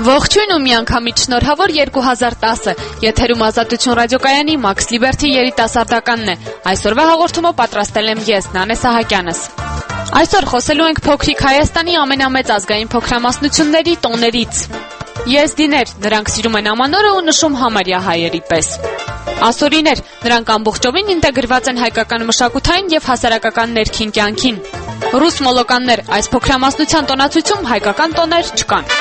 Ողջույն ու միանգամից շնորհավոր 2010-ը, եթերում Ազատություն ռադիոկայանի Max Liberty երիտասարդականն է, այսօրվա հաղորդումը պատրաստել եմ ես, Նանե Սահակյանս։ Այսօր խոսելու ենք փոքրիկ Հայաստանի ամենամեծ ազգային փոքրամասնությունների տոներից։ Եզդիներ, նրանք սիրում են ամանորը ու նշում համարյա հայերի պես։ Ասորիներ, նրանք ամբողջովին ինտեգրված են հայկական մշակութային և հասարակական ներքին կյանքին։ Ռուս մոլոկաններ, այս փոքրամասնության տոնացույցում հայկական տոներ չկան։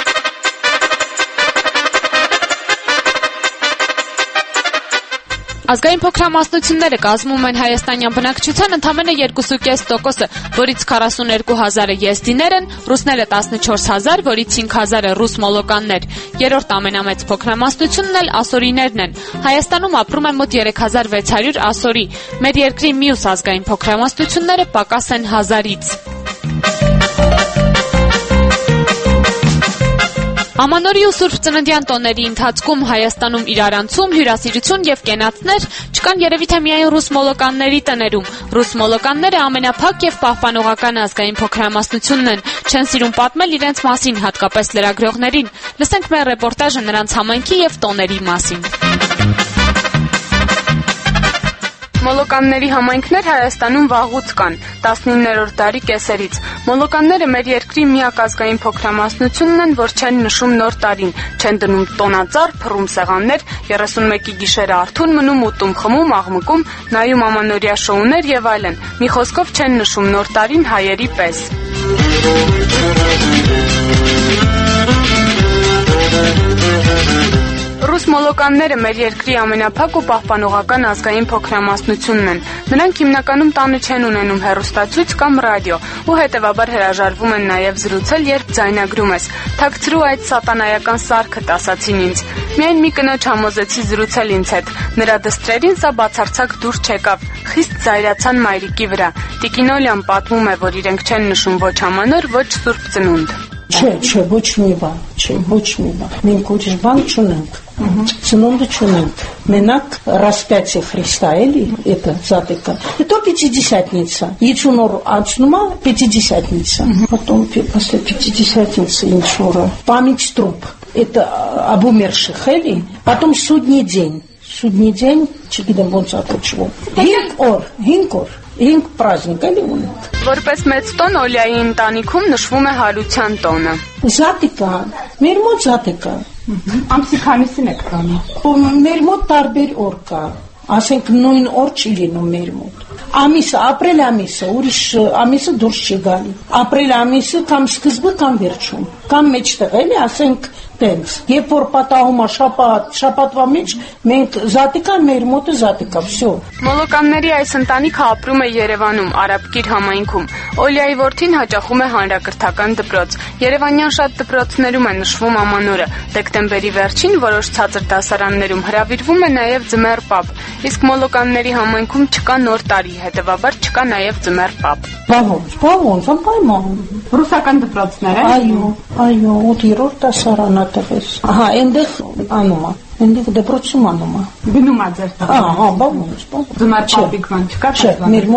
Ազգային փոքրամասնությունները կազմում են հայաստանյան բնակչության ընդամենը 2,5%, որից 42,000-ը եզդիներ են, ռուսները 14,000, որից 5,000-ը ռուս մոլոկաններ։ Երրորդ ամենամեծ փոքրամասնությունն էլ ասորիներն են։ Հայաստանում ապրում են մոտ 3600 ասորի։ Մեր երկրի մյուս ազգային փոքրամասնությունները պակաս են 1000-ից։ Ամանորի ու Սուրբ Ծննդյան տոների ընթացքում Հայաստանում իրարանցում, հյուրասիրություն և կենացներ չկան երևի թե միայն ռուս մոլոկանների տներում։ Ռուս մոլոկանները ամենափակ և պահպանողական ազգային փոքրամասնությունն են, չեն սիրում պատմել իրենց մասին, հատկապես լրագրողներին։ Լսենք մեր ռեպորտաժը նրանց համայնքի և տոների մասին։ Մոլոկանների համայնքներ Հայաստանում վաղուց կան, 19-րդ դարի կեսերից։ Մոլոկանները մեր երկրի միակ ազգային փոքրամասնությունն են, որ չեն նշում նոր տարին, չեն դնում տոնածառ, փռում սեղաններ, 31-ի գիշերը արթուն մնում, ուտում, խմում, աղմկում, նայում ամանորյա շոուներ եւ այլն։ Մի խոսքով չեն նշում նոր տարին հայերի պես։ Ռուս մոլոկանները մեր երկրի ամենափակ ու պահպանողական ազգային փոքրամասնությունն են։ Նրանք հիմնականում տանը չեն ունենում հեռուստացույց կամ ռադիո ու հետևաբար հրաժարվում են նաև զրուցել, երբ ձայնագրում ես։ Թաքցրու այդ սատանայական սարքդ, ասացին ինձ։ Միայն մի կնոջ համոզեցի զրուցել ինձ հետ։ Նրա դստրերին սա բացարձակ դուր չեկավ։ Խիստ զայրացան մայրիկի վրա։ Տիկին Օլյան պատմում է, որ իրենք չեն նշում ոչ ամանոր, ոչ Սուրբ Ծնունդ։ Չէ, ոչ մի բան։ Մենք ուրիշ բան չունենք։ Ծնունդը չունենք։ Մենակ распятие Христа, это затыка. Это Пятидесятница. Ячунор ачнума Пятидесятница. Потом после Пятидесятницы иншура память труп. Это об умерших, Потом судный день. Судный день, չգիտեմ ոնց ակոչվում։ 5 օր 5 праздник, ունենք։ Որպես մեծ տոն Օլյայի ընտանիքում նշվում է հարության տոնը։ Զատիկա, մեր մոտ զատիկա։ Ամսի քանիսին եք տանում։ Մեր մոտ տարբեր օր կա, ասենք նույն օր չի լինում մեր մոտ։ Ամիսը, ապրիլ ամիսը, ուրիշ ամիսը դուրս չի գալի։ Ապրիլ ամիսը կամ սկզբը կամ վերջում, կամ մեջտեղ ասենք տենց։ Երբ որ պատահում է շաբաթվա մեջ, մենք զատիկա, մեր մոտը զատիկա, всё։ Մոլոկանների այս ընտանիքը ապրում է Երևանում, Արաբկիր համայնքում։ Օլյայի որդին հաճախում է հանրակրթական դպրոց։ Երևանյան շատ դպրոցներում է նշվում ամանորը։ Դեկտեմբերի վերջին որոշ ցածր դասարաններում հրավիրվում է նաև ձմեռ պապ։ Իսկ մոլոկանների համայնքում չկա նոր տարի, հետևաբար չկա նաև ձմեռ պապ։ Բավոն, անպայման։ Ռուսական դպրոցներ են։ Այո, 8-րդ դասարանա տղես։ Ահա, այնտեղ անում է։ Այնտեղ դպրոցում անում է։ Գնում է ձեր տանը։ Բավոն։ Ձմեռ պապիկման չկա։ Չէ, մեր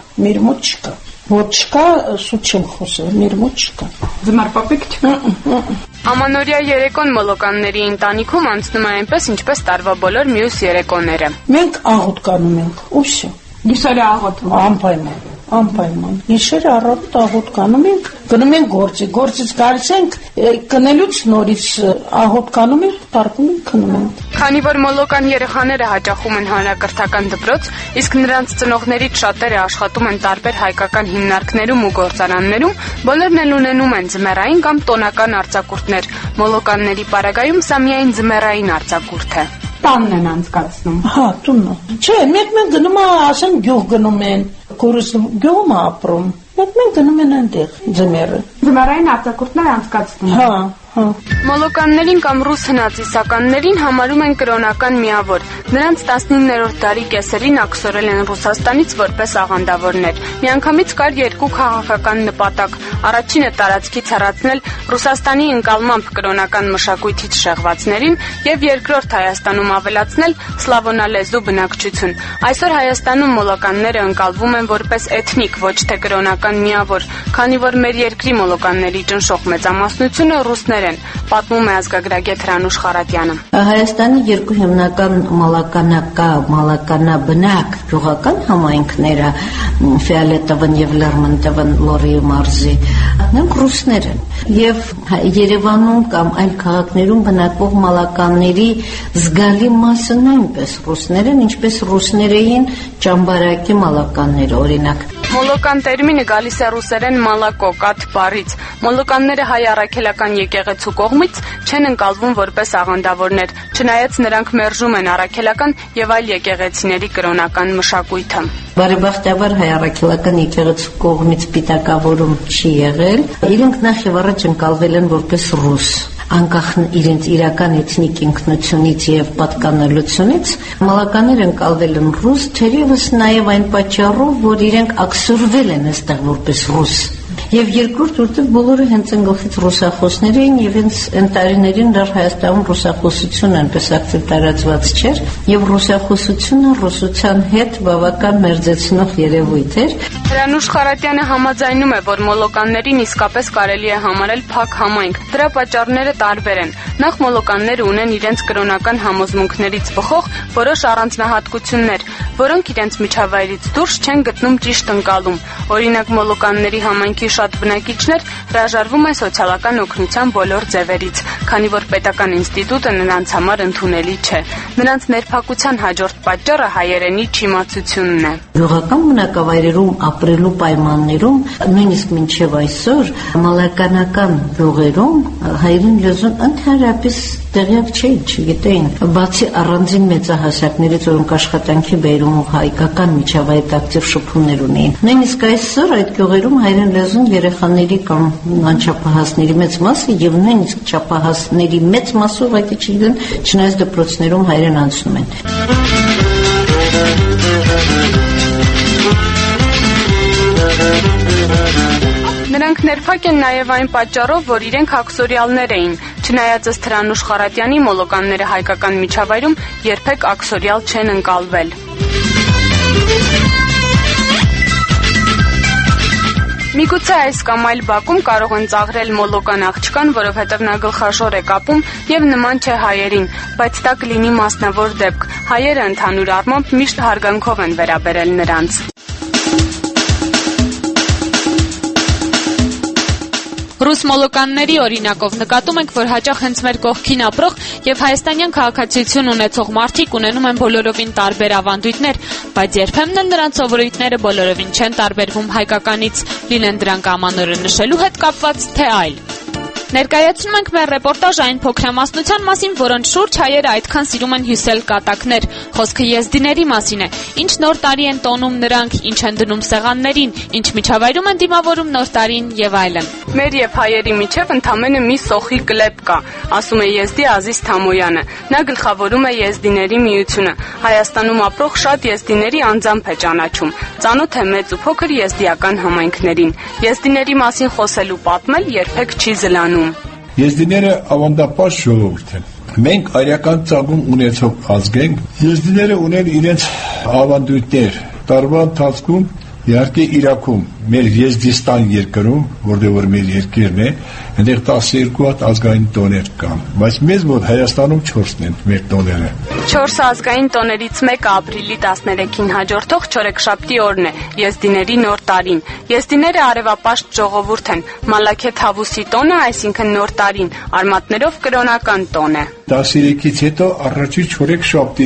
մոտ չկա։ Որ չկա, սուտ չեմ խոսել, մեր մոտ չկա։ Ձմեռ պապիկ չկա։ Ամանորյա երեկոն մոլոկանների ընտանիքում անցնում է այնպես, ինչպես տարվա բոլոր մյուս երեկոները։ Մենք աղոտ կանում ենք, ու всё։ Գիշերը աղոթում։ Անպայման։ Գիշերը առավոտ աղոտ կանում ենք, գնում ենք գործից գալիս ենք, կնելուց նորից աղոտ կանում ենք, տարկում ենք, քնում ենք։ Քանի որ մոլոկան երեխաները հաճախում են հանրակրթական դպրոց, իսկ նրանց ծնողներից շատերը աշխատում են տարբեր հայկական հիմնարկներում ու գործարաններում, բոլորն էլ ունենում են ձմեռային կամ տոնական արձակուրդներ։ Մոլոկանների պարագայում սա միայն ձմեռային արձակուրդ է։ Տանն են անցկացնում։ Տունը։ Չէ, մենք գնում ասենք գյուղ գնում են, կորուս գյուղում ապրում։ Մենք գնում են այնտեղ ձմեռը։ Ձմեռային արձակուրդներ անցկացնում։ Մոլոկաններին կամ ռուս հնացիսականներին համարում են կրոնական միավոր։ Նրանց 19-րդ դարի կեսերին աքսորել են Ռուսաստանից որպես աղանդավորներ։ Միանգամից կար երկու քաղաքական նպատակ։ Առաջինը տարածքից հեռացնել Ռուսաստանի ընկալմամբ կրոնական մշակույթից շեղվածներին եւ երկրորդ Հայաստանում ավելացնել սլավոնալեզու բնակչություն։ Այսօր Հայաստանում մոլոկանները ընկալվում են որպես էթնիկ, ոչ թե կրոնական միավոր, քանի որ մեր երկրի մոլոկանների ճնշող մեծամասնությունը ռուսներ են, պատմում է ազգագրագետ Հրանուշ Խարատյանը։ Հայաստանի երկու հիմնական մալականաբնակ գյուղական համայնքները Ֆիալետովն եւ Լերմոնտովն Լորի մարզի նրանք ռուսներ են եւ Երևանում կամ այլ քաղաքներում բնակվող մալականների զգալի մասը նույնպես ռուսներ են, ինչպես ռուսներ էին ճամբարակի մալականները, օրինակ։ Մոլոկան տերմինը գալիս է ռուսերեն մալակո կաթ բառից։ Մոլոկանները հայ առաքելական եկեղեցու կողմից չեն ընկալվում որպես աղանդավորներ, չնայած նրանք մերժում են առաքելական եւ այլ եկեղեցիների կրոնական մշակույթը։ Բարեբախտաբար հայ առաքելական եկեղեցու կողմից պիտակավորում չի եղել։ Իրենք նախ եւ առաջ ընկալվել են որպես ռուս։ Անկախ իրենց իրական էթնիկ ինքնությունից եւ պատկանելությունից մալականները ընկալվել են ռուս, թերևս նաեւ այն պատճառով, որ իրենք ակսորվել են այստեղ որպես ռուս։ Եվ երկրորդ որտեղ բոլորը հենց ընկալից ռուսախոսներ էին եւ հենց ընտարիներին դեռ Հայաստանում ռուսախոսությունը այնպես ակտիվ տարածված չէր եւ ռուսախոսությունը ռուսության հետ բավական մերձեցնող երևույթ էր։ Հրանուշ Խարատյանը համաձայնում է, որ մոլոկաններին իսկապես կարելի է համարել փակ համայնք։ Դրա պատճառները տարբեր են։ Նախ մոլոկանները ունեն իրենց կրոնական համոզմունքներից բխող որոշ առանձնահատկություններ, որոնք իրենց միջավայրից դուրս չեն գտնում ճիշտ ընկալում։ Օրինակ մոլոկանների համայնքի շատ բնակիչներ հրաժարվում են սոցիալական օգնության բոլոր ձևերից, քանի որ պետական ինստիտուտը նրանց համար ընդունելի չէ։ Նրանց ներփակության հաջորդ պատճառը հայերենի չիմացությունն է։ Գյուղական բնակավայրերում ապրելու պայմաններում, նույնիսկ մինչև այսօր, մալականական գյուղերում հայերեն լեզուն ընդհանրապես տեղյակ չէին, չգիտեին։ Բացի առանձին մեծահասակներից, որոնք աշխատանքի բերումով հայկական միջավայրի ակտիվ շփումներ ունեին։ Նույնիսկ այսօր այդ գյուղերում հայերեն լեզուն երեխաների կամ անչափահասների մեծ մասը եւ նույնիսկ չափահասների մեծ մասը ուղղակի չգիտեն, չնայած դպրոցներում հայերեն անցնում են։ Նրանք ներփակ են նաև այն պատճառով, որ իրենք աքսորիալներ էին, չնայած ըստ Հրանուշ Խարատյանի մոլոկանները հայկական միջավայրում երբեք աքսորիալ չեն ընկալվել։ Միգուցե այս կամ այլ բակում կարող են ծաղրել մոլոկան աղջկան, որովհետև նա գլխաշոր է կապում եւ նման չէ հայերին, բայց դա կլինի մասնավոր դեպք։ Հայերը ընդհանուր առմամբ միշտ հարգանքով են վերաբերել նրանց։ Ռուս մոլոկանների օրինակով նկատում ենք, որ հաճախ հենց մեր կողքին ապրող եւ հայաստանյան քաղաքացիություն ունեցող մարդիկ ունենում են բոլորովին տարբեր ավանդույթներ, բայց երբեմն էլ նրանց սովորույթները բոլորովին չեն տարբերվում հայկականից, լինեն դրանք ամանորը նշելու հետ կապված, թե այլ։ Ներկայացնում ենք մեր ռեպորտաժ այն փոքրամասնության մասին, որոնց շուրջ հայերը այդքան սիրում են հյուսել կատակներ։ Խոսքը եզդիների մասին է։ Ինչ նոր տարի են տոնում նրանք, ինչ են դնում սեղաններին, ինչ միջավայրում են դիմավորում նոր տարին եւ այլն։ Մեր եւ հայերի միջև ընդամենը մի սոխի կլեպ կա, ասում է եզդի Ազիզ Թամոյանը։ Նա գլխավորում է եզդիների միությունը։ Հայաստանում ապրող շատ եզդիների անձամբ է ճանաչում։ Ծանոթ է մեծ ու փոքր եզդիական համայնքներին։ Եզդիների մասին խոսելու պատմել երբեք չի զլանում։ Եզդիները ավանդապաշտ ժողովուրդ են։ Մենք արիական ծագում ունեցող ազգ ենք։ Եզդիները ունեն իրենց ավանդույթներ։ Տարվա ընթացքում իհարկե Իրաքում, մեր Եզդիստան երկրում, որտեղ որ մեր երկիրն է, այնտեղ 12 հատ ազգային տոներ կան, բայց մեզ մոտ Հայաստանում 4-ն են մեր տոները։ 4 ազգային տոներից մեկը ապրիլի 13-ին հաջորդող չորեքշաբթի օրն է, Եզդիների նոր տարին։ Եզդիները արևապաշտ ժողովուրդ են։ Մալաքե Թավուսի տոնը, այսինքն նոր տարին, արմատներով կրոնական տոն է։ 13-ից հետո առաջի չորեքշաբթի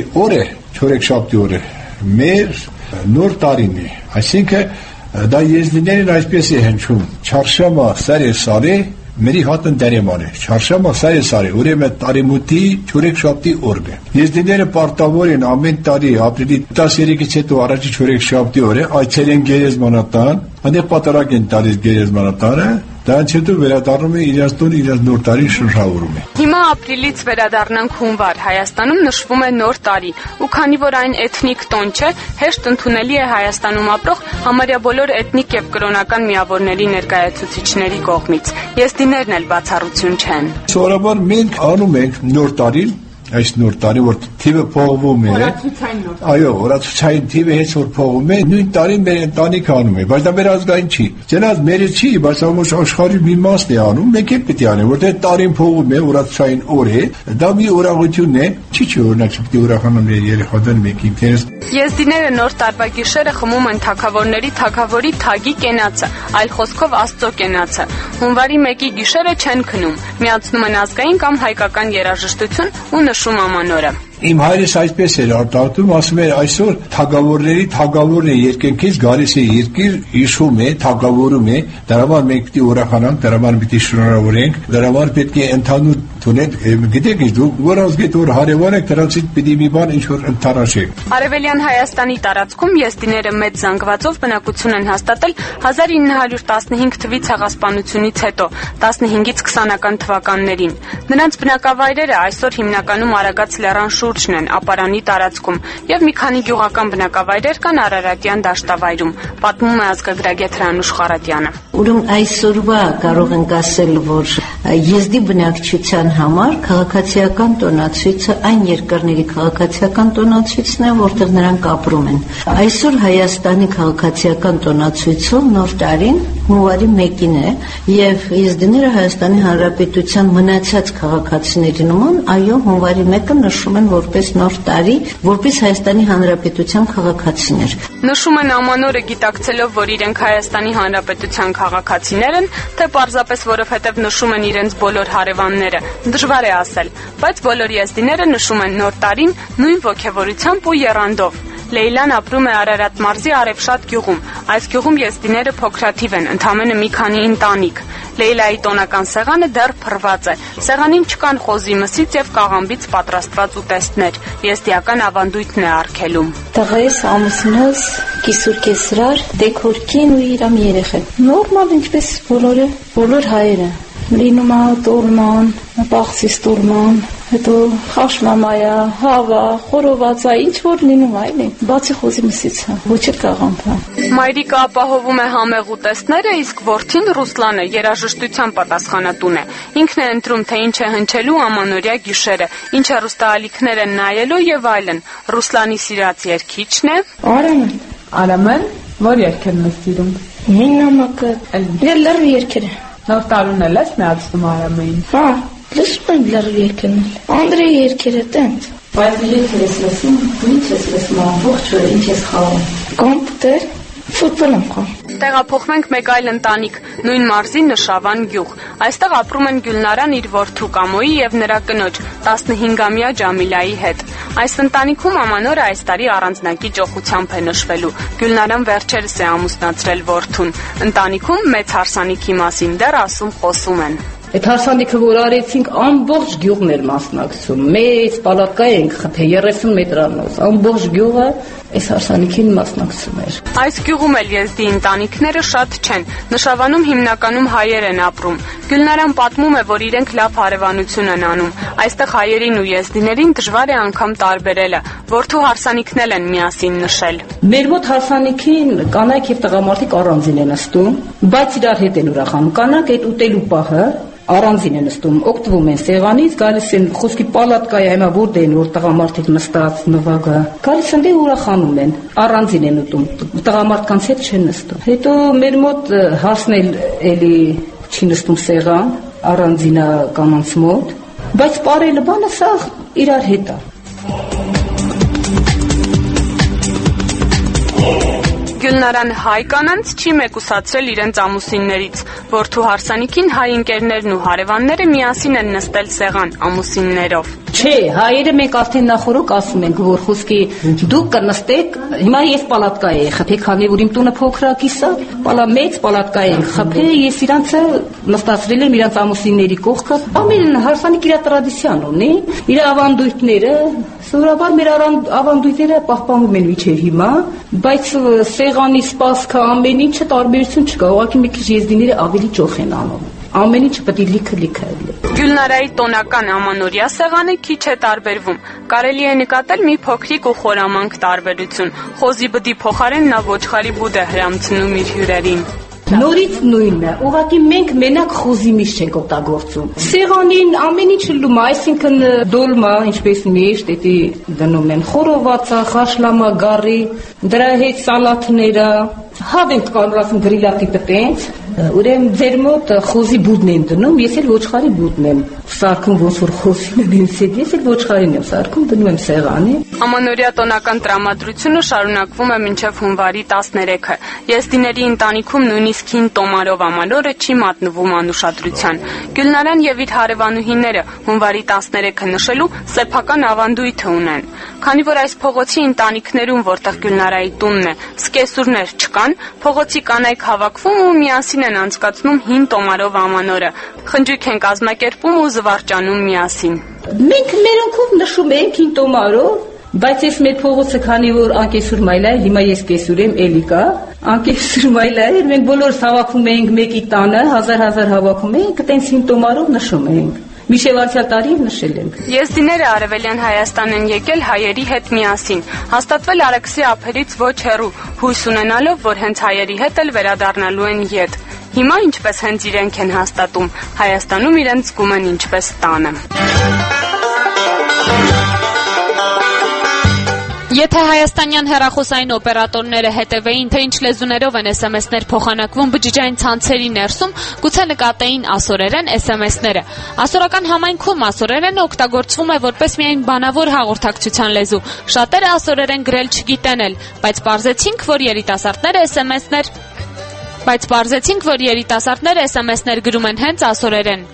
օրը մեր նոր տարին է, այսինքն դա եզդիներին այսպես է հնչում. Չարշամա սարե մերի հատն դերեման է, չարշամա սարե, ուրեմն տարեմուտի չորեքշաբթի օրն է։ Եզդիները պարտավոր են ամեն տարի ապրիլի 13-ից հետո առաջի չորեքշաբթի օրը այցելեն գերեզմանատան, այնտեղ պատարագ են տալիս գերեզմանատանը, դրանից հետո վերադառնում է իրենց տուն, իրենց նոր տարին շնորհավորում է։ Հիմա ապրիլից վերադառնանք հունվար, Հայաստանում նշվում է նոր տարի, ու քանի որ այն էթնիկ տոն չէ, հեշտ ընդունելի է Հայաստանում ապրող համարյա բոլոր էթնիկ եւ կրոնական միավորների ներկայացուցիչների կողմից։ Եզդիներն էլ բացառություն չեն։ Սովորաբար մենք անում ենք նոր տարին, այս նոր տարի, որ թիվը փողվում է։ Այո, օրացուցային թիվը հենց որ փողվում է, նույն տարին մեր ընտանիքը անում է, բայց դա մեր ազգային չի։ Չնայած մերը չի, բայց ամբողջ աշխարհի մի մասն է անում, մենք էլ պետք է անենք, որտեղ տարին փողվում է, օրացուցային օր է, դա մի օրաղություն է, չի օրինակ պետք է ուրախանան մեր երեխաները մեկ ինքներս։ Եզդիները նոր տարվա գիշերը խմում են թագավորների թագավորի թագի կենացը, այլ խոսքով Աստծո կենացը։ Հունվարի 1-ի գիշերը չեն քնում, միացնում են ազգային կամ հայկական երաժշտություն ու նշում ամանորը։ Իմ հայրս այսպես էր արտահայտում, ասում էր այսօր թագավորների թագավորն է երկնքից գալիս է երկիր, իշխում է, թագավորում է, դրա համար մենք պետք է ուրախանանք, դրա համար պետք է շնորհավորենք, դրա համար պետք է ընդհանուր թունենք, գիտեք ինչ դուք որ ազգետ որ հարևան եք, դրանցից պետք է մի բան ինչ որ ընդառաջեք։ Արևելյան Հայաստանի տարածքում եզդիները մեծ զանգվածով բնակություն են հաստատել 1915 թվականի ցեղասպանությունից հետո, 15-ից 20-ական թվականներին։ Նրանց բնակավայրերը այսօր հիմնականում Արագած լեռան շուրջն են, Ապարանի տարածքում, եւ մի քանի գյուղական բնակավայրեր կան Արարատյան դաշտավայրում, պատմում է ազգագրագետ Հրանուշ Խարատյանը։ Ուրեմն այսօրվա կարող ենք ասել, որ եզդի բնակչության համար քաղաքացիական տոնացույցը այն երկրների քաղաքացիական տոնացույցն է, որտեղ նրանք ապրում են։ Այսօր Հայաստանի քաղաքացիական տոնացույցով նոր տարին հունվարի 1-ին է, եւ եզդիները Հայաստանի Հանրապետության մնացած քաղաքացիների նման, այո, հունվարի 1-ը նշում են որպես նոր տարի, որպես Հայաստանի Հանրապետության քաղաքացիներ։ Նշում են ամանորը գիտակցելով, որ իրենք Հայաստանի Հանրապետության քաղաքացիներ են, թե պարզապես որովհետև նշում են իրենց բոլոր հարևանները, դժվար է ասել, բայց բոլոր եզդիները նշում են նոր տարին նույն ոգևորությամբ ու եռանդով։ Լեյլան ապրում է Արարատ մարզի Արևշատ գյուղում։ Այս գյուղում եզդիները փոքրաթիվ են, ընդամենը մի քանի ընտանիք։ Լեյլայի տոնական սեղանը դեռ փռված է։ Սեղանին չկան խոզի մսից եւ կաղամբից պատրաստված ուտեստներ։ Եզդիական ավանդույթն է արգելում։ Տղայիս, ամուսինս, կիսուր կեսրար, դեքորքին ու իրամ երեխեք։ Նորմալ ինչպես բոլոր հայերը։ Լինում է տոլման, պաղսիս տոլման, հետո խաշմամայա, հավա, խորովածա, ինչ որ լինում այլ է, բացի խոզի մսից է, ոչ էլ կաղամբա։ Մայրիկը ապահովում է համեղ ուտեստները, իսկ որդին Ռուսլանը երաժշտության պատասխանատուն է։ Ինքն է ընտրում, թե ինչ է հնչելու ամանորյա գիշերը, ինչ հեռուստաալիքներ են նայելու եւ այլն։ Ռուսլանի սիրած երգիչն է Արամեն, որ երգերն ես սիրում։ Հինամակը, լեռ երկերը։ Նոր տարուն էլ ես միացնում Արամեին։ Հա, լսում եմ լեռ երկերն։ Անդրեի երկերը տենց։ Բայց ես լսում, ինչ ես լսում, ամբողջ օրը ինչ ես խաղում։ Կոմպյուտեր, ֆուտբոլ եմ խաղում։ Տեղափոխվենք մեկ այլ ընտանիք, նույն մարզի Նշավան գյուղ։ Այստեղ ապրում են Գյուլնարան իր որդու Կամոյի եւ նրա կնոջ 15-ամյա Ջամիլայի հետ։ Այս ընտանիքում ամանորը այս տարի առանձնակի ճոխությամբ է նշվելու։ Գյուլնարան վերջերս է ամուսնացրել որդուն։ Ընտանիքում մեծ հարսանիքի մասին դեռ խոսում են։ Այդ հարսանիքը որ արեցինք, ամբողջ գյուղն էր մասնակցում։ Մեծ պալատկա ենք խփել 30 մետրանոց։ Ամբողջ գյուղը այս հարսանիքին մասնակցում էր։ Այս գյուղում էլ եզդի ընտանիքները շատ չեն։ Նշավանում հիմնականում հայեր են ապրում։ Գյուլնարան պատմում է, որ իրենք լավ հարևանություն են անում։ Այստեղ հայերին ու եզդիներին դժվար է անգամ տարբերելը։ Որդու հարսանիքն էլ են միասին նշել։ Մեր մոտ հարսանիքին կանայք եւ տղամարդիկ առանձին են նստում, բայց իրար հետ են ուրախանում։ Կանայք այդ ուտելու պահը առանձին են նստում, օգտվում են սեղանից, գալիս են խոսքի պալատկայի հիմա որտե են որ տղամարդիկ նստած նվագը։ Գալիս են դե ուրախանում են, առանձին են ուտում, տղամարդկանց հետ չեն նստում։ Հետո մեր մոտ հարսն էլի չի նստում սեղան, առանձինա կանանց մոտ, բայց ապարելը բանը սա իրար հետ է։ Գյուլնարան հայ կանանց չի մեկուսացրել իրենց ամուսիններից։ Որդու հարսանիքին հայ ընկերներն ու հարևանները միասին են նստել սեղան ամուսիններով։ Չէ, հայերը մենք արդեն նախորոք ասում ենք, որ խոսքի դուք կնստեք, հիմա ես պալատկա եի խփել, քանի որ իմ տունը փոքրակիս է, մեծ պալատկա եի խփել, ես իրանցը նստացրել եմ իրանց ամուսինների կողքը։ Ամեն հարսանիք իր տրադիցիան ունի, իր ավանդույթները, սովորաբար մեր ավանդույթները պահպանվում են մինչև հիմա, բայց սեղանի սպասքը ամեն ինչը տարբերություն չկա, ուղղակի մի քիչ եզդիները ավելի ճոխ են անում։ Ամեն ինչը պետք է լիքը է։ Գյուլնարայի տոնական ամանորյա սեղանը քիչ է տարբերվում։ Կարելի է նկատել մի փոքրիկ ու խորամանկ տարբերություն։ Խոզի բդի փոխարեն նա ոչխարի բուդ է հրամցնում իր հյուրերին։ Նորից նույնն է։ Ուղղակի մենք մենակ խոզի միշտ չենք օգտագործում։ Սեղանին ամեն ինչ լում է, այսինքն դոլմա, ինչպես միշտ, էդի դնում են խորովածա, խաշլամա, գարի, դրա հետ սալաթները, հավ ենք կարող ասում գրիլակի տենց, ուրեմն ձեր մոտ խոզի բուդն են դնում, ես էլ ոչխարի բուդն եմ սարքում, ոնց որ խոզին են սեդ, ես էլ ոչխարին եմ սարքում, դնում եմ սեղանի։ Ամանորյա տոնական տրամադրությունը շարունակվում է մինչև հունվարի 13-ը։ Եզդիների ընտանիքում նույնիսկ հին տոմարով ամանորը չի մատնվում անուշադրության։ Գյուլնարան եւ իր հարևանուհիները հունվարի 13-ը նշելու սեփական ավանդույթ ունեն։ Քանի որ այս փողոցի ընտանիքներում, որտեղ Գյուլնարայի տունն է, սկեսուրներ չկան, փողոցի կանայք հավաքվում ու միասին են անցկացնում հին տոմարով ամանորը։ Խնջույք են կազմակերպում ու զվարճանում միասին։ Մենք մերոնքով նշում ենք հին տոմարով, բայց ես մեր փողոցը քանի որ անկեսուր մայլա է, հիմա ես կեսուր եմ, էլի կա, անկեսուր մայլա է, մենք բոլորս հավաքում ենք մեկի տանը, հազար հավաքում ենք, այտենց հին տոմարով նշում ենք։ Միշև անցյալ տարի նշել ենք։ Եզդիները Արևելյան Հայաստան են եկել հայերի հետ միասին, հաստատվել Արաքսի ափերից ոչ հեռու, հույս ունենալով, որ հենց հայերի հետ էլ վերադառնալու են ետ։ Հիմա ինչպես հենց իրենք են հաստատում, Հայաստանում իրենց զգում են ինչպես տանը։ Եթե հայաստանյան հեռախոսային օպերատորները հետևեին, թե ինչ լեզուներով են SMS-ներ փոխանակվում բջջային ցանցերի ներսում, գուցե նկատեին ասորերեն SMS-ները։ Ասորական համայնքում ասորերենը օգտագործվում է որպես միայն բանավոր հաղորդակցության լեզու։ Շատերը ասորերեն գրել չգիտեն էլ, բայց պարզեցինք, որ երիտասարդները SMS-ներ գրում են հենց ասորերեն։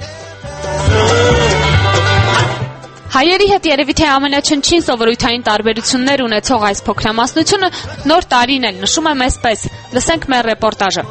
Հայերի հետ երևի թե ամենաչնչին սովորույթային տարբերություններ ունեցող այս փոքրամասնությունը նոր տարին էլ նշում է մեզպես։ Լսենք մեր ռեպորտաժը։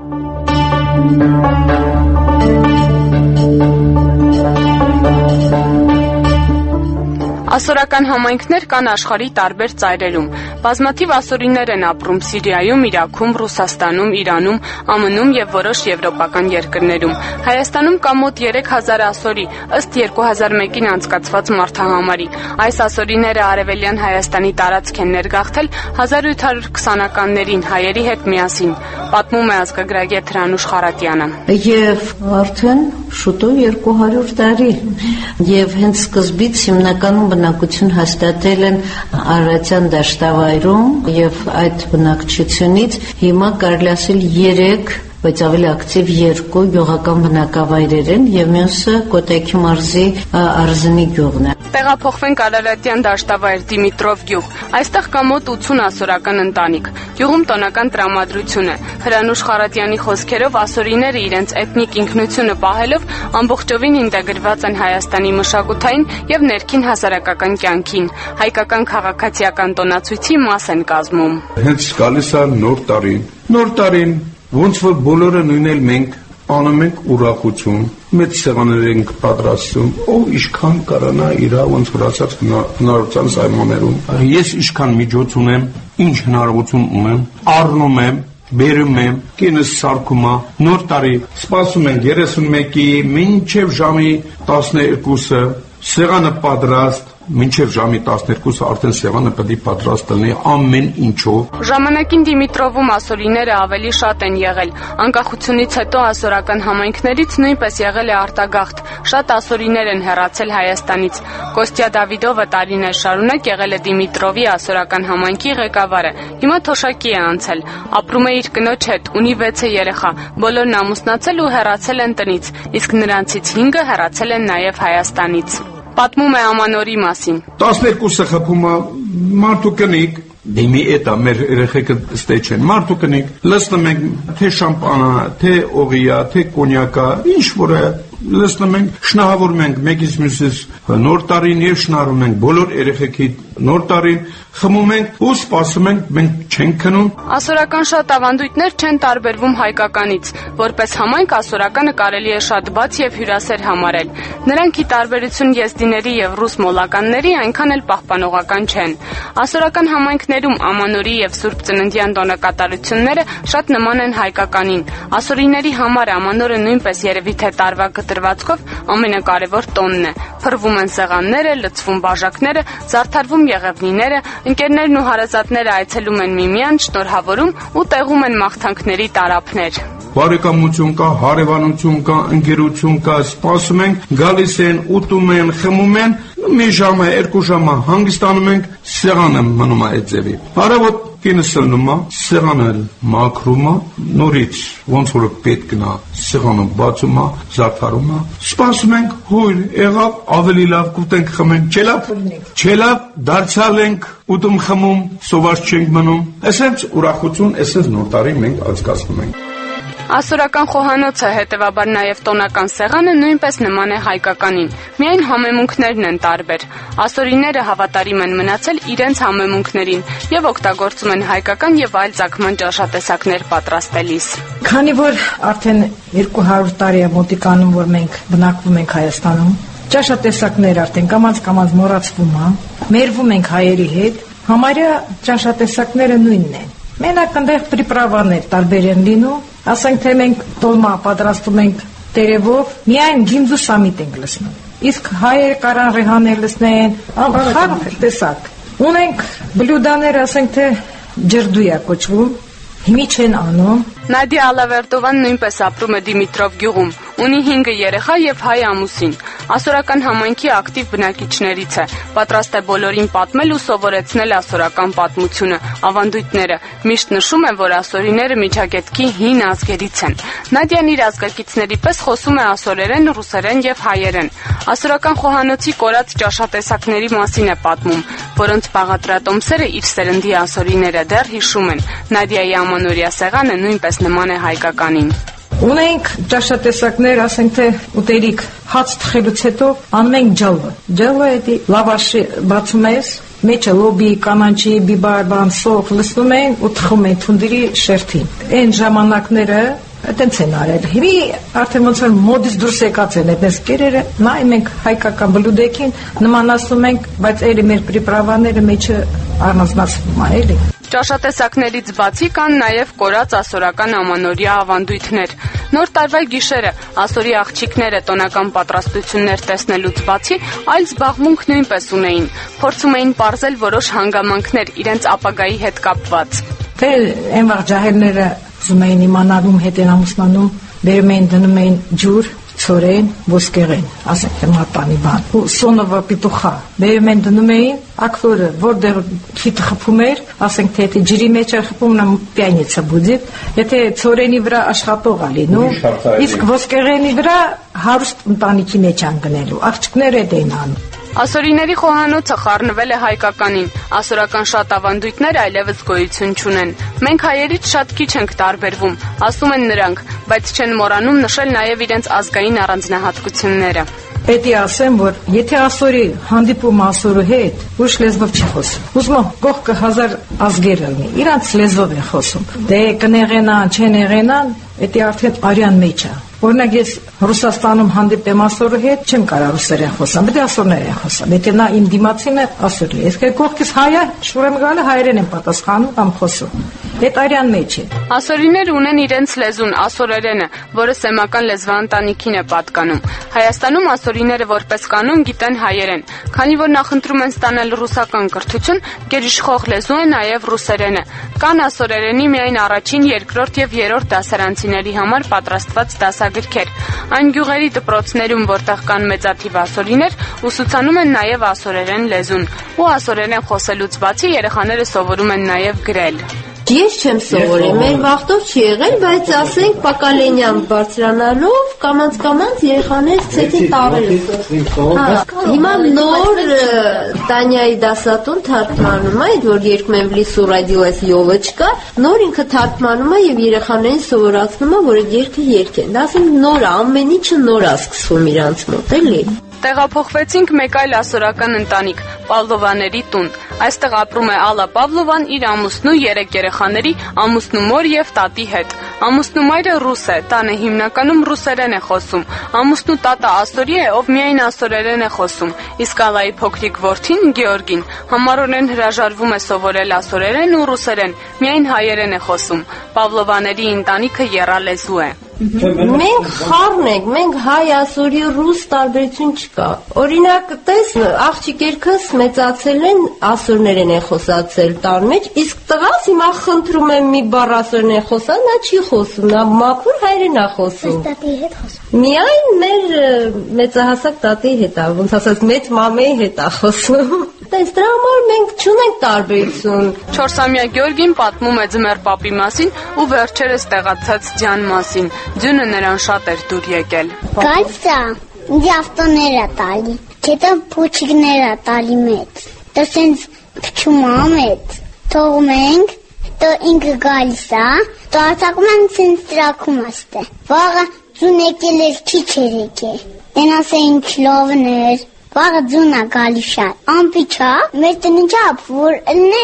Ասորական համայնքներ կան աշխարհի տարբեր ծայրերում։ Բազմաթիվ ասորիներ են ապրում Սիրիայում, Իրաքում, Ռուսաստանում, Իրանում, ԱՄՆ-ում եւ որոշ եվրոպական երկրներում։ Հայաստանում կա մոտ 3000 ասորի, ըստ 2001-ին անցկացված մարդահամարի։ Այս ասորիները Արևելյան Հայաստանի տարածք են ներգաղթել 1720-ականներին հայերի հետ միասին, պատմում է ազգագրագետ Հրանուշ Խարատյանը։ Եվ արդեն շուտով 200 տարի եւ հենց սկզբից հիմնականում բնակություն հաստատել են Արարատյան դաշտավայրում եւ այդ բնակչությունից հիմա կարելի ասել 3, բայց ավելի ակտիվ 2 գյուղական բնակավայրեր են եւ մյուսը Կոտայքի մարզի Արզնի գյուղն է։ Տեղափոխվենք Արարատյան դաշտավայր Դիմիտրով գյուղ։ Այստեղ կա մոտ 80 ասորական ընտանիք։ Գյուղում տոնական տրամադրություն է։ Հրանուշ Խարատյանի խոսքերով ասորիները իրենց էթնիկ ինքնությունը պահելով ամբողջովին ինտեգրված են Հայաստանի մշակութային եւ ներքին հասարակական կյանքին։ Հայկական քաղաքացիական տոնացույցի մաս են կազմում։ Հենց գալիս է նոր տարին ոնց որ բոլորը նույնել մենք անում ենք ուրախություն, մեծ սեղաններ ենք պատրաստում, ով ինչքան կարանա իրա ոնց որ ասած հնարավորության սայմաններում։ Ես ինչքան միջոց ունեմ, ինչ հնարավորություն ունեմ, առնում եմ, բերում եմ, կինս սարքում է, նոր տարի սպասում ենք 31-ի մինչև ժամի 12-ը, սեղանը պատրաստ, մինչև ժամի 12-ը արդեն սեղանը պետք է պատրաստ լինի ամեն ինչով։ Ժամանակին Դիմիտրովում ասորիները ավելի շատ են եղել։ Անկախությունից հետո ասորական համայնքներից նույնպես եղել է արտագաղթ։ Շատ ասորիներ են հեռացել Հայաստանից։ Կոստյա Դավիդովը տարիներ շարունակ եղել է Դիմիտրովի ասորական համայնքի ղեկավարը։ Հիմա թոշակի է անցել։ Ապրում է իր կնոջ հետ, ունի 6 երեխա։ Բոլորն ամուսնացել ու հեռացել են տնից, իսկ նրանցից 5-ը հեռացել են նաև Հայաստանից։ Պատմում է Ամանորի մասին։ 12-ը խփում է մարդու կնիկ, դիմի էտա մեր երեխեքը ստե չեն, մարդու կնիկ, լսնում ենք թե շամպանա, թե օղիա, թե կոնյակա, ինչ որ է, լսնում ենք, շնահավորում ենք մեկից մյուսից նոր տարին եւ շնարհում ենք բոլոր երեխեքի նոր տարին, խմում ենք ու սպասում ենք, մենք չենք քնում։ Ասորական շատ ավանդույթներ չեն տարբերվում հայկականից, որպես համայնք ասորականը կարելի է շատ բաց եւ հյուրասեր համարել։ Նրանք ի տարբերություն եզդիների եւ ռուս մոլականների այնքան էլ պահպանողական չեն։ Ասորական համայնքներում Ամանորի եւ Սուրբ Ծննդյան տոնակատարությունները շատ նման են հայկականին։ Ասորիների համար Ամանորը նույնպես երևի թե տարվա կտրվածքով ամենակարևոր տոնն է։ Փռվում են սեղանները, լցվում բաժակները, զարդարվում եղևնիները, ընկերներն ու հարազատները այցելում են միմյանց, շնորհավորում ու տեղում են մաղթանքների տարափներ։ բարեկամություն կա, հարևանություն կա, ընկերություն կա, սպասում ենք, գալիս են, ուտում են, խմում են, մի ժամը, 2 ժամը հանգստանում ենք, սեղանը մնում է այդ ձևի։ Արավոտ կինը սլնում է, սեղանը մաքրում է, նորից ոնց որ պետք գնա, սեղանը բացում է, զարդարում է, սպասում ենք, հույր եղավ, ավելի լավ կուտենք, խմենք, չելավ, դարձյալ ենք, ուտում խմում, սոված չենք մնում, այսպես ուրախություն, այսպես նոր տարի մենք անցկացնում ենք։ Ասորական խոհանոցը, հետևաբար նաև տոնական սեղանը նույնպես նման է հայկականին, միայն համեմունքներն են տարբեր։ Ասորիները հավատարիմ են մնացել իրենց համեմունքներին և օգտագործում են հայկական և այլ ծագման ճաշատեսակներ պատրաստելիս։ Քանի որ արդեն 200 տարի է մոտիկանում, որ մենք բնակվում ենք Հայաստանում, ճաշատեսակներ արդեն կամաց մոռացվում է, մերվում ենք հայերի հետ, համարյա ճաշատեսակները նույնն են։ Մենակ այնտեղ պրիպրավաներ տարբեր են լինում, ասենք թե մենք տոլմա պատրաստում ենք տերևով, միայն գինձու սամիտ ենք լցնում։ Իսկ հայերը կարան ռեհաներ լցնեն, ամբողջ տեսակ։ Ունենք բլյուդաներ, ասենք թե ջրդույա կոչվում, հիմի չեն անում։ Նադիա Ալավերդովան նույնպես ապրում է Դիմիտրով գյուղում, ունի 5 երեխա և հայ ամուսին։ Ասորական համայնքի ակտիվ բնակիչներից է, պատրաստ է բոլորին պատմել ու սովորեցնել ասորական պատմությունը, ավանդույթները։ Միշտ նշում է, որ ասորիները Միջագետքի հին ազգերից են։ Նադիան իր ազգակիցների պես խոսում է ասորերեն, ռուսերեն և հայերեն։ Ասորական խոհանոցի կորած ճաշատեսակների մասին է պատմում, որոնց բաղադրատոմսերը իր սերնդի ասորիները դեռ հիշում են։ Նադիայի ամանորյա սեղանը նույնպես նման է հայկականին։ Ունենք ճաշատեսակներ, ասենք թե ուտելիք հաց թխելուց հետո անում ենք ջալվը։ Ջալվը էդի լավաշի բացում ես, մեջը լոբի, կանանչի, բիբար, սոխ լցնում են ու թխում են թունդիրի շերտին։ Այն ժամանակները այդպես են արել։ Հիմի արդեն ոնց որ մոդից դուրս եկած են այդպես կերերը, նայում ենք հայկական բլուդեքին, նմանացնում ենք, բայց էլի մեր պրիպրավաները մեջը առանձնացվում է, էլի։ Ճաշատեսակներից բացի կան նաև կորած ասորական ամանորյա ավանդույթներ։ Նոր տարվա գիշերը ասորի աղջիկները տոնական պատրաստություններ տեսնելուց բացի այլ զբաղմունք նույնպես ունեին։ Փորձում էին պարզել որոշ հանգամանքներ իրենց ապագայի հետ կապված։ Թե այն վաղ ջահելները ուզում էին իմանալ ում հետ են ամուսնանում, բերում էին դնում էին ջուր, ցորեն, ոսկեղեն, ասենք թե մատանի բան, ու սոնովա պիտուխա, բերում են դնում էին, ակտորը, որտեղ քիթը խփում էր, ասենք թե ջրի մեջ է խփում, նա պիանիցա բուդիտ, եթե ցորենի վրա աշխատող է լինում, իսկ ոսկեղենի վրա հարուստ ընտանիքի մեջ են գնելու, աղջիկները դեն անում։ Ասորիների խոհանոցը խառնվել է հայկականին, ասորական շատ ավանդույթներ այլևս գոյություն չունեն։ Մենք հայերից շատ քիչ ենք տարբերվում, ասում են նրանք, բայց չեն մոռանում նշել նաև իրենց ազգային առանձնահատկությունները։ Պետք է ասեմ, որ եթե ասորի հանդիպում ասորու հետ, ուրիշ լեզվով չի խոսում։ Ուզում եմ կողքը 1000 ազգեր լինի, իրանց լեզվով են խոսում։ Դե կներենան, չեն եղենան, դա արդեն արյան մեջ է։ Օրինակ ես Ռուսաստանում հանդիպեմ ասորի հետ, չեմ կարող ռուսերեն խոսամ, պետք է ասորներեն խոսամ։ Եթե նա իմ դիմացին է ասորի, իսկ կողքից հայը, շուրեմ գալը հայերեն են պատասխանում կամ խոսում։ Դա արյան մեջ է։ Ասորիները ունեն իրենց լեզուն, ասորերենը, որը սեմական լեզվաընտանիքին է պատկանում։ Հայաստանում ասորիները որպես կանոն գիտեն հայերեն, քանի որ նախընտրում են ստանալ ռուսական կրթություն, գերիշխող լեզու է նաև ռուսերենը։ Կան ասորերենի միայն առաջին, երկրորդ և երրորդ դասարանցիների համար պատրաստված դասագրքեր։ Այն գյուղերի դպրոցներում, որտեղ կան մեծաթիվ ասորիներ, ուսուցանում են նաև ասորերեն լեզուն, ու ասորերեն խոսելուց բացի երեխաները սովորում են նաև գրել։ Ես չեմ սովորել, մեր վաղտով չի եղել, բայց ասենք Պակալենյան բարձրանալով կամաց երեխաներ ցեցին տարել։ Հիմա նոր Տանյայի դասատուն թարգմանում է, որ երկում են լիսու ռադիոս յովոչկա, նոր ինքը թարգմանում է եւ երեխաներին սովորացնում է, որ երկը երկեն։ Դա ասենք նոր է, ամեն ինչը նոր է սկսվում իրանց մոտ, էլի։ Տեղափոխվեցինք մեկ այլ ասորական ընտանիք, Պավլովաների տուն։ Այստեղ ապրում է Ալա Պավլովան իր ամուսնու 3 երեխաների, ամուսնու մոր և տատի հետ։ Ամուսնու մայրը ռուս է, տանը հիմնականում ռուսերեն է խոսում։ Ամուսնու տատը ասորի է, ով միայն ասորերեն է խոսում, իսկ Ալայի փոքրիկ որդին Գեորգին համառորեն հրաժարվում է սովորել ասորերեն ու ռուսերեն, միայն հայերեն է խոսում։ Պավլովաների ընտանիքը եռալեզու է։ Մենք խառն ենք, մենք հայ, ասորի, ռուս տարբերություն չկա։ Օրինակ, տես, աղջիկ երկս մեծացել են, ասորներեն են խոսացել տան մեջ, իսկ տղաս հիմա խնդրում եմ մի բառ ասորն է խոսալ, նա չի խոսում, նա մաքուր հայերեն է խոսում։ Տատի հետ խոսում։ Միայն մեր մեծահասակ տատի հետ է, ոնց ասած, մեծ մամեի հետ է խոսում։ Տես, դրա համար մենք չունենք տարբերություն։ 4-ամյա Գյորգին պատմում է ձմեռ պապի մասին ու վերջերս տեղացած ձյան մասին։ Ձյունը նրան շատ էր դուր եկել։ Գալիս է, ինձ ավտոներ է տալի, հետո փոչիկներ է տալի մեծ։ Դա սենց փչում է մեծ, թողում ենք, դա ինքը գալիս է, դա արձակում ենք սենց տրաքում աստե։ Վաղը ձուն եկել էր քիչ էր եկել, տենաս է ինչ լովներ, վաղը ձուն է գալիս շատ, ամպի չապ, մեր տնի չապ, որ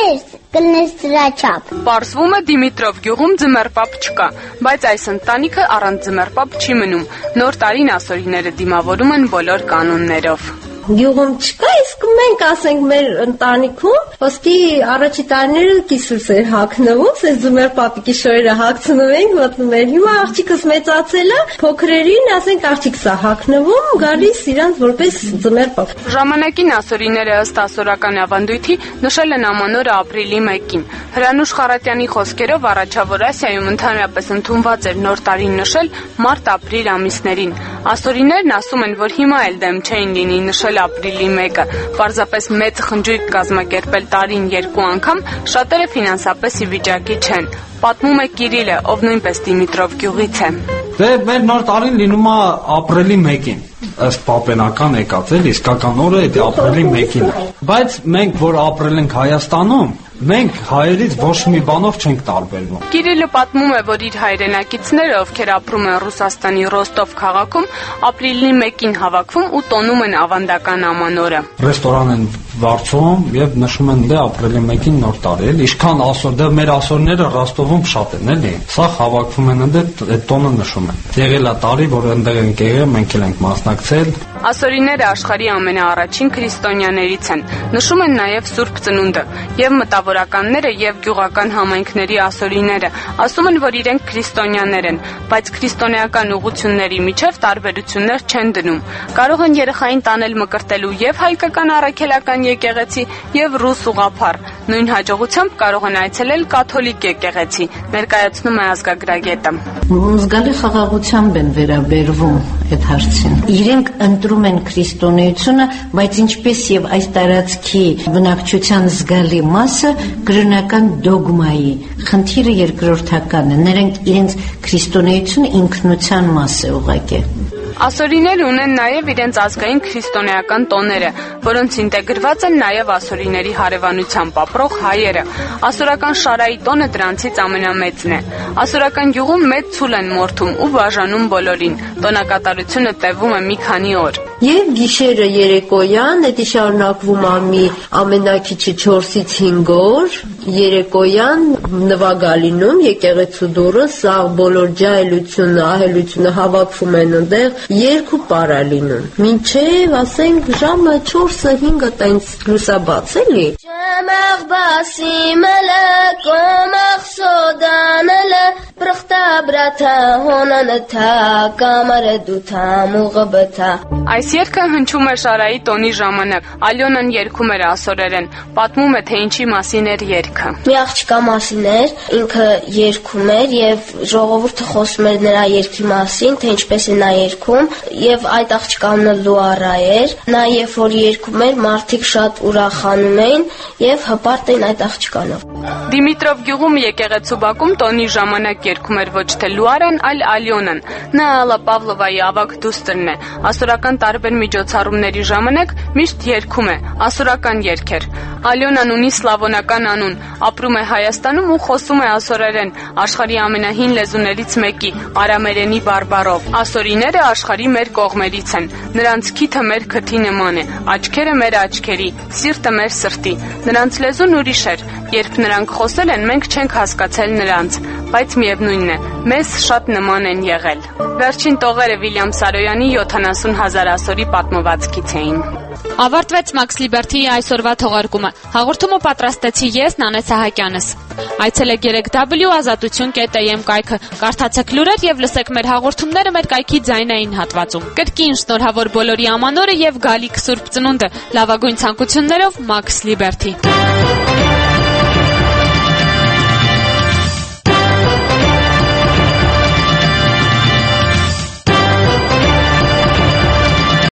կլնես դրա չապ։ Պարզվում է Դիմիտրով գյուղում ձմեռպապ չկա, բայց այս ընտանիքը առանց ձմեռպապ չի մնում։ Նոր տարին ասորիները դիմավորում են բոլոր կանոններով։ Գյուղում չկա, իսկ մենք ասենք մեր ընտանիքում, ոսկի առաջի տարիները կիսուս էր հագնվում, սենց ձմեռ պապիկի շորերը հագցնում ենք, մտնում էր։ Հիմա աղջիկս մեծացել է, փոքրերին ասենք աղջիկս է հագնվում, գալիս իրանց որպես ձմեռ պապ։ Ժամանակին ասորիները ըստ ասորական ավանդույթի նշել են ամանորը ապրիլի 1-ին։ Հրանուշ Խարատյանի խոսքերով Առաջավոր Ասիայում ընդհանրապես ընդունված էր նոր տարին նշել մարտ-ապրիլ ամիսներին։ Ասորիներն ասում են, որ հիմա էլ դեմ չէին լինի նշել ապրիլի 1-ը, պարզապես մեծ խնջույք կազմակերպել տարին 2 անգամ շատերը ֆինանսապես ի վիճակի չեն։ Պատմում է Կիրիլը, ով նույնպես Դիմիտրով գյուղից է։ Դե մեր նոր տարին լինում է ապրիլի 1-ին, ըստ պապենական եկած էլ իսկական օրը դա ապրիլի 1-ին է։ Բայց մենք որ ապրել ենք Հայաստանում, մենք հայերից ոչ մի բանով չենք տարբերվում։ Կիրիլը պատմում է, որ իր հայրենակիցները, ովքեր ապրում են Ռուսաստանի Ռոստով քաղաքում, ապրիլի 1-ին հավաքվում ու տոնում են ավանդական ամանորը։ Ռեստորան են վարձում եւ նշում են դե ապրիլի 1-ին նոր տարի էլ, ինչքան ասոր, դե մեր ասորները Ռոստովում շատ են էլի։ Սա հավաքվում են ընդ այդ տոնը նշում են։ Եղել է տարի, որ այնտեղ ենք եղել, մենք էլ ենք մասնակցել։ Ասորիները աշխարհի ամենաառաջին քրիստոնյաներից են։ Նշում են նաև Սուրբ Ծնունդը եւ մտավորականները եւ գյուղական համայնքների ասորիները ասում են, որ իրենք քրիստոնյաներ են, բայց քրիստոնեական ուղղությունների միջև տարբերություններ չեն դնում։ Կարող են երեխային տանել մկրտելու եւ հայկական առաքելական եկեղեցի եւ ռուս ուղղափառ։ Նույն հաջողությամբ կարող են այցելել կաթոլիկ եկեղեցի, ներկայացնում է ազգագրագետը։ Զգալի խաղաղությամբ են վերաբերվում այդ հարցին։ Իրենք ընտրում են քրիստոնեությունը, բայց ինչպես եւ այս տարածքի բնակչության զգալի մասը կրոնական դոգմայի խնդիրը երկրորդական է։ Նրանք իրենց քրիստոնեությունը ինքնության մաս է ուղղակի։ Ասորիները ունեն նաև իրենց ազգային քրիստոնեական տոները, որոնց ինտեգրված են նաև ասորիների հարևանությամբ ապրող հայերը։ Ասորական շարայի տոնը դրանցից ամենամեծն է։ Ասորական գյուղում մեծ ցուլ են մորթում ու բաժանում բոլորին։ Տոնակատարությունը տևում է մի քանի օր։ Եվ գիշերը երեկոյան, դա շարունակվում է մի ամենակիչը 4-ից 5 օր, երեկոյան նվագալինում եկեղեցու դուռը, սա բոլոր ջահելությունը, ահելությունը հավաքվում են այնտեղ, երկու պարա լինում։ Մինչև, ասենք, ժամը 4-5-ը տենց լուսաբաց էլի։ Շամաղ բասի մելակ, օմաղ սոդանելը, պրխտա բրաթա, հոնանը թա, կամարը դութա, մուղը բթա։ Այս երգը հնչում է շարայի տոնի ժամանակ։ Ալյոնան երգում էր ասորերեն, պատմում է, թե ինչի մասին էր երգը։ Մի աղջկա մասին էր, ինքը երգում էր եւ ժողովուրդը խոսում էր նրա երգի մասին, թե ինչպես է նա երգում, եւ այդ աղջկան Լուարա էր։ Նա երբ որ երգում էր, մարդիկ շատ ուրախանում էին եւ հպարտ էին այդ աղջկանով։ Դիմիտրով գյուղում եկեղեցու բակում տոնի ժամանակ երգում էր ոչ թե Լուարան, այլ Ալյոնան։ Նա Ալլա Պավլովայի ավագ դուստրն է։ Ասորական տարբեր միջոցառումների ժամանակ միշտ երգում է ասորական երգեր։ Ալյոնան ունի սլավոնական անուն, ապրում է Հայաստանում ու խոսում է ասորերեն, աշխարհի ամենահին լեզուներից մեկի, արամերենի բարբառով։ Ասորիները աշխարհի մեր կողմերից են։ Նրանց քիթը մեր քթի նման է, աչքերը մեր աչքերի, սիրտը մեր սրտի։ Նրանց լեզուն ուրիշ էր։ Երբ նրանք խոսել են, մենք չենք հասկացել նրանց, բայց միևնույնն է, մեզ շատ նման են եղել։ Վերջին տողերը Վիլյամ Սարոյանի 70,000 ասորի պատմվածքից էին։ Ավարտվեց Max Liberty-ի այսօրվա թողարկումը։ Հաղորդումը պատրաստեցի ես, Նանե Սահակյանս։ Այցելեք 3w.azatutun.am կայքը, կարդացեք լուրեր եւ լսեք մեր հաղորդումները մեր կայքի ձայնային հատվածում։ Կրկին շնորհավոր բոլորի ամանորը եւ գալիք Սուրբ Ծնունդը։ Լավագույն ցանկություններով Max Liberty։